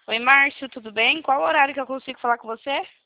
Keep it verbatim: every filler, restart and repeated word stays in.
Oi, Márcio, tudo bem? Qual o horário que eu consigo falar com você?